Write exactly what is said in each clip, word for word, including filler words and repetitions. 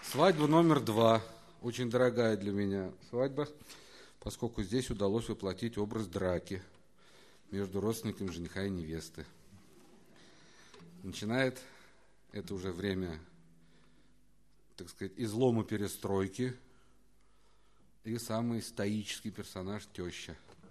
Свадьба номер два. Очень дорогая для меня свадьба, поскольку здесь удалось воплотить образ драки между родственниками жениха и невесты. Начинает это уже время, так сказать, излома перестройки и самый стоический персонаж – теща.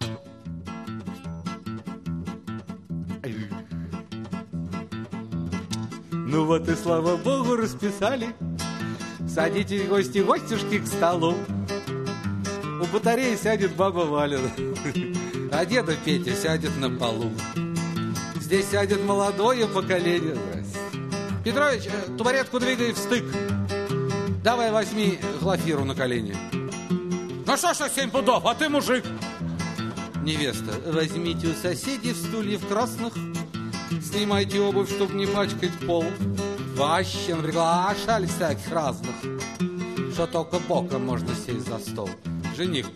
Ну вот и слава богу расписали. Садитесь, гости, гостюшки, к столу. У батареи сядет баба Валя, а деда Петя сядет на полу. Здесь сядет молодое поколение. Здрасте. Петрович, табуретку двигай в стык. Давай возьми Глафиру на колени. Ну что ж, семь пудов, а ты мужик. Невеста, возьмите у соседей стульев красных. Снимайте обувь, чтобы не пачкать пол. Вообще приглашали всяких разных, что только боком можно сесть за стол. Жених.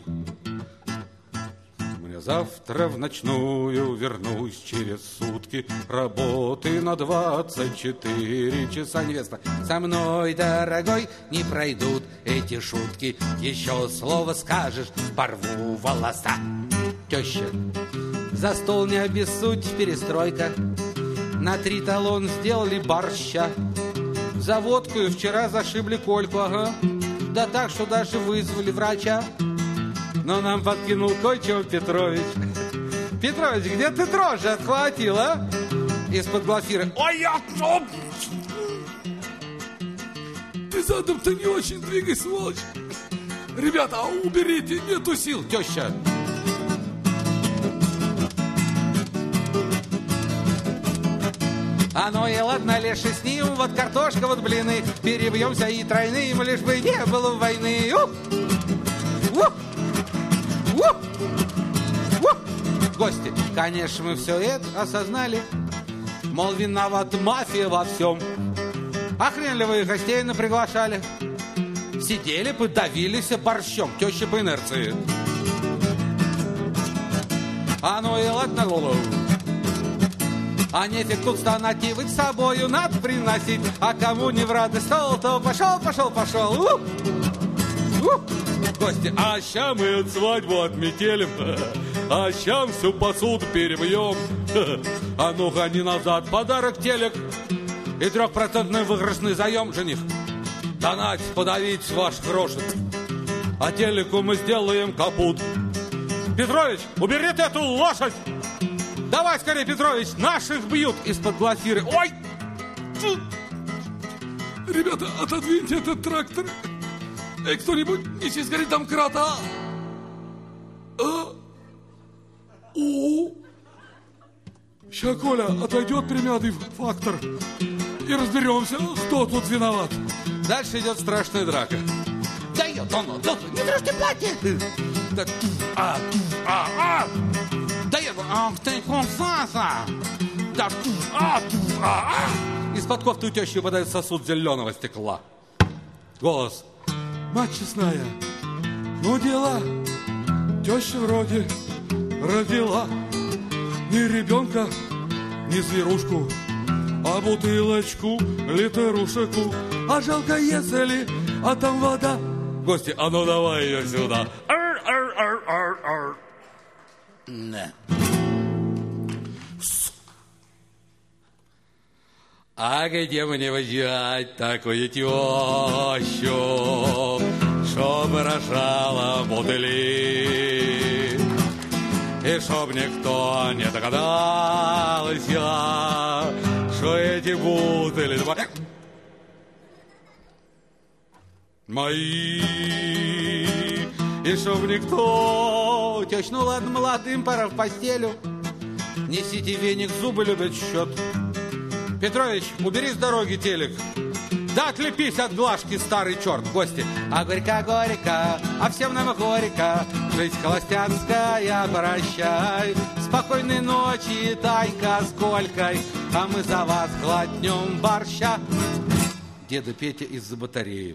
Мне завтра в ночную вернусь через сутки. Работы на двадцать четыре часа. Невеста. Со мной, дорогой, не пройдут эти шутки. Еще слово скажешь, порву волоса. Теща. За стол не обессудь, перестройка. На три талон сделали борща. За водку вчера зашибли Кольку, ага. Да так, что даже вызвали врача. Но нам подкинул кое-чего Петрович. Петрович, где ты дрожжи отхватил, а? Из-под Глафиры. Ой, я... Ты задом-то не очень двигай, сволочь. Ребята, уберите, нету сил. Теща. А ну и ладно, леший с ним, вот картошка, вот блины. Перебьемся и тройным, лишь бы не было войны. У! У! У! У! Гости, конечно, мы все это осознали. Мол, виноват мафия во всем. А хрен ли вы гостей наприглашали? Сидели, подавились борщом. Теща по инерции. А ну и ладно, голову. А нефиг тут стонать и быть собою надо приносить. А кому не в радость стол, то пошел, пошел, пошел. У! У! Гости, а ща мы от свадьбу отметелим. А ща всю посуду перебьем. А ну гони назад подарок телек и трехпроцентный выигрышный заем. Жених, донать, подавить ваш грошек. А телеку мы сделаем капут. Петрович, убери ты эту лошадь. Давай скорее, Петрович, наших бьют из-под Глафиры. Ой! Ребята, отодвиньте этот трактор. Эй, кто-нибудь, неси скорее домкрата. А? О! Ща Коля отойдет примятый фактор. И разберемся, кто тут виноват. Дальше идет страшная драка. Да ее, Дону, Дону, не дрожьте платье. Да, а, а, а. Да я, ах ты, кусаса! Да, а, а, а! Из-под кофты у тещи выпадает сосуд зеленого стекла. Голос. Мать честная, ну дела, теща вроде родила ни ребенка, ни зверушку, а бутылочку, литерушеку. А жалко, если, а там вода. Гости, а ну давай ее сюда. Ар, ар, ар, ар, ар. Да. А где мне взять такую тещу, чтоб рожала бутыли, и чтоб никто не догадался, что эти бутыли мои, и чтоб никто... Теща, ну ладно, молодым пора в постелю. Несите веник, зубы любят счет. Петрович, убери с дороги телек. Да отлепись от глажки, старый черт. Гости. А горько-горько, а всем нам горько. Жизнь холостяцкая, прощай. Спокойной ночи, тайка с Колькой. А мы за вас глотнем борща. Деда Петя из-за батареи.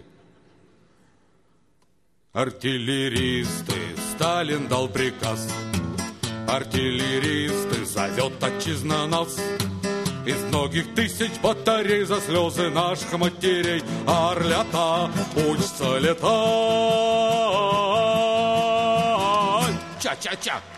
Артиллеристы, Сталин дал приказ. Артиллеристы, зовет отчизна нас. Из многих тысяч батарей за слезы наших матерей Орля ребята, учатся летать. Ча-ча-ча.